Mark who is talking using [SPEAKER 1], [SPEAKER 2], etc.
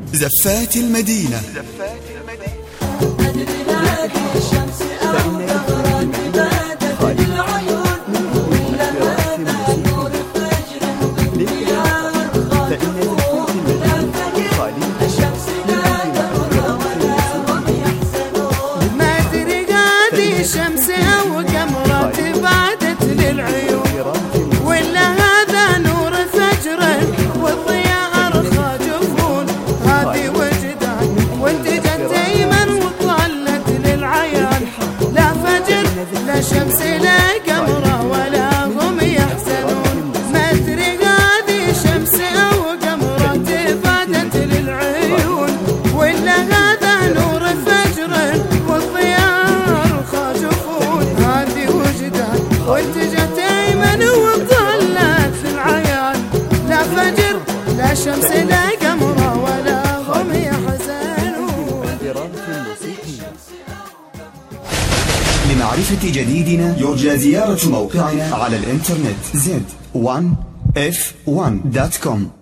[SPEAKER 1] زفات المدينة.
[SPEAKER 2] أدري هذه الشمس أغرت بادت العيون ولا هذا نور فجر بالديار خاطفون لا فجر الشمس لا تغرى ولا هم يحزنون.
[SPEAKER 3] ما أدري هذه الشمس أو قمرات بادت للعيون ولا هذا نور فجر والضياء أرخى جفون. هذه وجدان وانتجت دايما وطلت للعيان لا فجر لا شمس لا قمرة ولا هم يحزنون. ما أدري هذه الشمس أو قمرات بادت للعيون ولا هذا نور فجر والضياء أرخى جفون. هذه وجدان وانتجت دايما وطلت للعيان لا فجر لا شمس لا قمرة ولا هم يحزنون.
[SPEAKER 1] لمعرفة جديدنا يرجى زيارة موقعنا على الإنترنت z1f1.com.